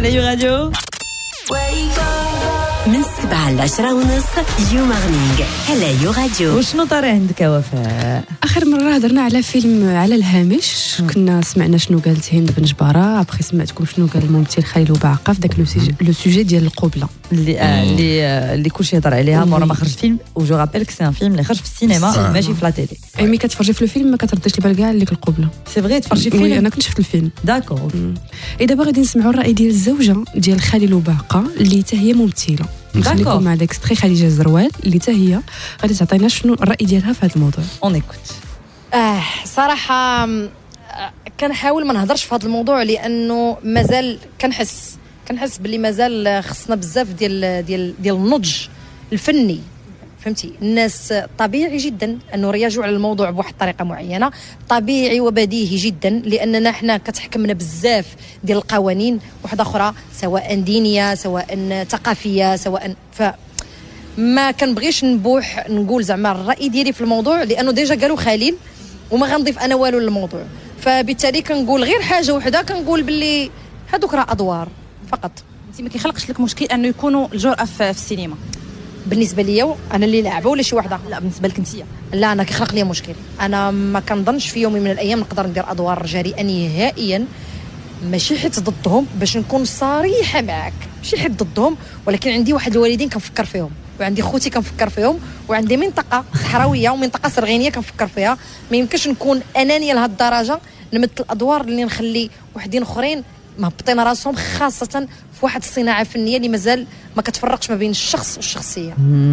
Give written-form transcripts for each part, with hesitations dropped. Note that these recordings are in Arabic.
على راديو من 7 ل 10 ونص يو مارنينغ على يو راديو. وشنو طاري عندك يا وفاء؟ اخر مره هضرنا على فيلم على الهامش، كنا سمعنا شنو قالت هند بن جباره، ابخي سمعتكم شنو قال الممثل خليل بوعقه في داك لو سوجي ديال القبله اللي كلشي يهضر عليها مورا ما خرج الفيلم. وجو رابيل كو سي ان فيلم اللي خرج في السينما ماشي في لا تيلي. مي كتفرجي في الفيلم ما كتردش البال كاع لك القبله. سي فغي تفرجي في الفيلم. انا كنت شفت الفيلم. داكور. دابا غادي نسمعوا الراي ديال الزوجه ديال خليل بوعقه اللي حتى هي ممثله. نخليكم مع داكستري خديجه الزروال اللي حتى هي غادي تعطينا شنو الراي ديالها في هذا الموضوع. اون ايكوت. صراحه كنحاول ما نهضرش في هذا الموضوع لانه مازال كنحس باللي مازال خصنا بزاف ديال النضج الفني. فهمتي الناس طبيعي جدا انه رياجوا على الموضوع بواحد الطريقه معينه، طبيعي وبديهي جدا لاننا حنا كتحكمنا بزاف ديال القوانين واحده اخرى سواء دينيه سواء ثقافيه سواء ما كنبغيش نبوح نقول زعما الراي ديالي في الموضوع لانه ديجا قالوا خليل وما غنضيف انا والو للموضوع، فبالتالي كنقول غير حاجه وحده، كنقول باللي هذوك راه ادوار فقط. انت ما كيخلقش لك مشكل انه يكونوا الجرأة في السينما؟ بالنسبه ليا انا اللي لعبه ولا شي وحده؟ لا بالنسبه لك انت. لا انا كيخلق لي مشكل. انا ما كنظنش في يوم من الايام نقدر ندير ادوار رجاليه نهائيا، ماشي حيت ضدهم باش نكون صريحه معاك، ماشي حيت ضدهم، ولكن عندي واحد الوالدين كنفكر فيهم وعندي خوتي كنفكر فيهم وعندي منطقه صحراويه ومنطقه صرغينيه كنفكر فيها. ما يمكنش نكون انانيه لهاد الدرجه نمثل الادوار اللي نخلي وحدين اخرين مهبطين راسهم، خاصه في واحد الصناعه فنيه اللي مازال ما كتفرقش ما بين الشخص والشخصيه.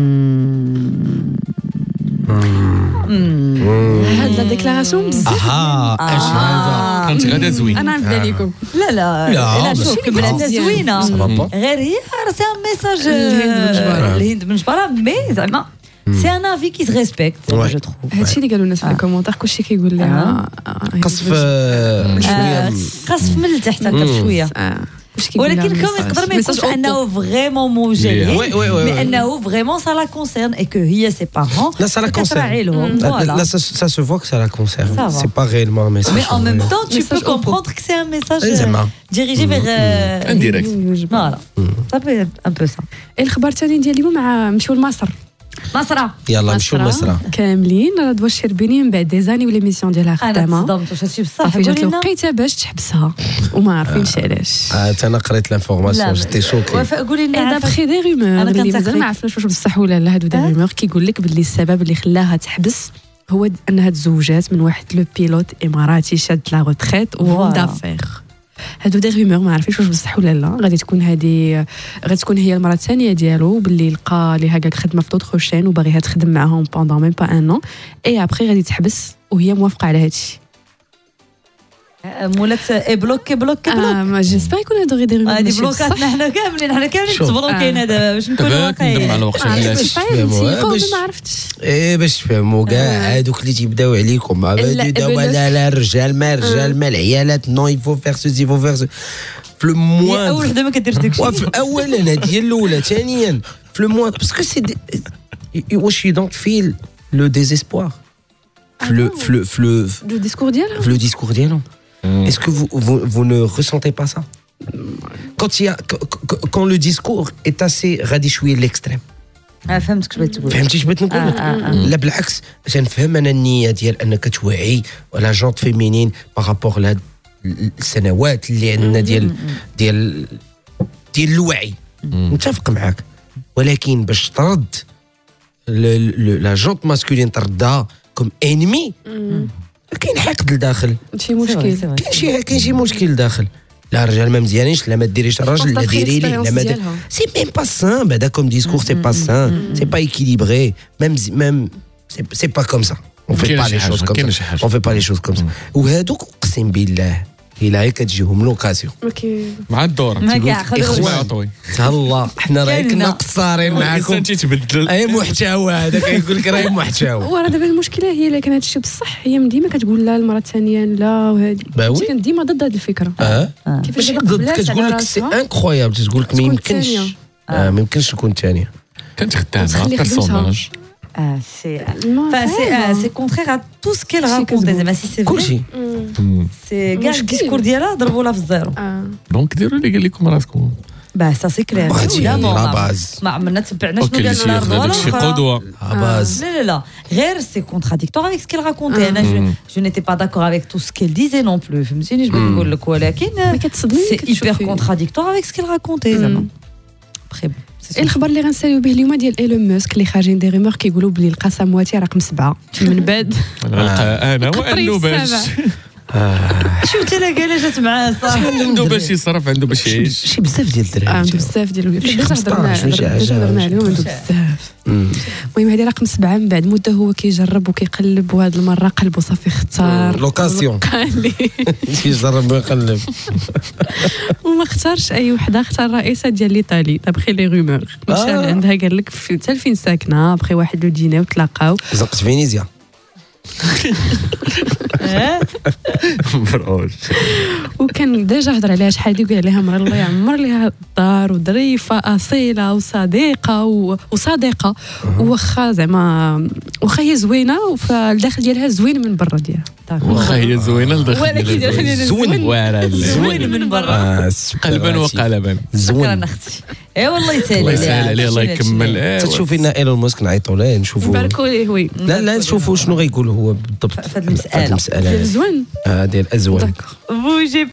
هاد لا ديكلاراسيون بزاف. اش هذا كانت غدا زوين. انا نبدا لكم. لا شوف بلاتها زوينه غير هي راه سي ان ميساج الهند بن جباره مي زعما سي ان افي كي ريسبكت جو تروف. هادشي اللي قالوا الناس في الكومونتير كلشي كيقول لها قصف شويه قصف من التحت هكا شويه، ولكن كم يقدر ما يكونش انه فريمون موجه مي انه فريمون سا لا كونسيرن اي كو هي سي بارون. لا ça la concerne. Là ça se voit que ça la concerne. C'est pas réellement un message. Mais en même temps tu peux comprendre que c'est un message dirigé vers indirect. Voilà. Ça peut être un peu ça. الخبر الثاني ديال اليوم نمشيو لمصر. مصرة يلا نمشيو لمصر كاملين. رضوى الشربيني من بعد ديزاني وليميسيون ديالها خدامه. انا تصدمت واش هادشي بصح صافي جات الوقيته باش تحبسها وما عارفينش علاش. انا قريت لانفورماسيون جيتي شوكي. قولي لنا دابخي دي رومور اللي مازال ما عرفناش واش بصح ولا لا. هادو دي رومور كيقول لك باللي السبب اللي خلاها تحبس هو انها تزوجات من واحد لو بيلوت اماراتي شاد لا روتريت و دافير. هادو دي رومور ما عرفيش واش بصح ولا لا. غادي تكون هي المره الثانيه ديالو باللي لقى ليها كاع خدمه في دوطخ شين وباغيها تخدم معاهم بوندون ميم با ان ان اي ابخي غادي تحبس وهي موافقه على هادشي. مولات بلوك ما جيسبر يكون هادو غير دي رومور. هادي بلوكاتنا حنا كاملين تبلوكينا دابا باش نكونوا واقعيين. على الوقت علاش ما عرفتش باش تفهموا كاع هادوك اللي تيبداو عليكم لا الرجال ما العيالات نو يفو فير سو يفو فير في الموان. اول وحده ما كديرش داكشي اولا هادي الاولى. ثانيا في الموان باسكو سي واش دونك في لو ديزيسبوار في لو ديسكور ديالهم. Est-ce que vous ne ressentez pas ça quand le discours est assez radichoué l'extrême. فهمتك بغيت تقول. فهمتي اش بغيت نقول لك؟ لا بالعكس تنفهم انا النيه ديال انك توعي ولا جونت فيمينين بارابور لهاد السنوات اللي عندنا ديال الوعي. متفق معاك، ولكن باش ترد لا جونت ماسكولين تردها كوم انمي كاين حقد لداخل. شي مشكل كاين شي مشكل داخل. لا الرجال ما مزيانينش، لا ما ديريش الراجل، لا ديري لي، لا ما سي ميم با سان بعدا كوم ديسكور. سي با سان، سي با équilibré ميم سي با كوم سا. on fait pas les choses comme ça. on fait pas les choses comme ça. وهادوك اقسم بالله الا هي كتجيهم لوكاسيون مع الدور اخوان الله حنا راه كنا قصارين معاكم تيتبدل اي محتوى هذا كيقول لك راه محتوى. وراه دابا المشكله هي الا كان هذا الشيء بصح هي ديما كتقول لا المره الثانيه لا وهذه كانت ديما ضد هذه الفكره. كيفاش ضد كتقول لك سي انكرويابل تقول لك ما يمكنش ما يمكنش تكون ثانيه. كانت خدامه بيرسوناج c'est contraire à tout ce qu'elle raconte. Si c'est vrai, c'est كاع الديسكور ديالها ضربوا لها في الزيرو. دونك ديروا اللي قال لكم راسكم. Ça c'est clair. ما عمرنا تبعناش شنو قال لنا رضوى شي قدوه. لا غير c'est contradictoire avec ce qu'elle racontait. انا je n'étais pas d'accord avec tout ce qu'elle disait non plus. فهمتيني باش نقول لك ولكن c'est hyper contradictoire avec ce qu'elle racontait زعما. الخبر اللي غنساليو به اليوم ديال ايلون ماسك اللي خارجين دي ريمور كيقولوا بلي لقى سامواتي رقم 7 من بعد انا وانه باش شفت انا قال جات معاه صافي عنده باش يصرف عنده باش يعيش شي بزاف ديال الدراري عنده بزاف ديال هضرنا عليهم عنده بزاف. المهم هذه رقم 7 من بعد مده هو كيجرب وكيقلب وهاد المره قلبو صافي اختار لوكاسيون كيجرب ويقلب وما اختارش اي وحده اختار الرئيسه ديال ليطالي دابخي لي رومور مشى عندها قال لك حتى فين ساكنه بخي واحد لو دينا وتلاقاو زقت فينيزيا وكان ديجا هضر عليها شحال وقال عليها مرة الله يعمر ليها الدار وظريفه اصيله وصديقه وصديقه واخا زعما واخا هي زوينه فالداخل ديالها زوين من برا ديالها واخا هي زوينه الداخل ديالها زوين من برا قلبا وقالبا زوين اختي اي والله يسهل عليه الله يكمل. تشوفي لنا ايلون ماسك نعيطوا له نشوفوا نباركوا ليه وي لا نشوفوا شنو غيقول هو بالضبط في هذه المساله ديال الزوين ديال الازواج. بوجي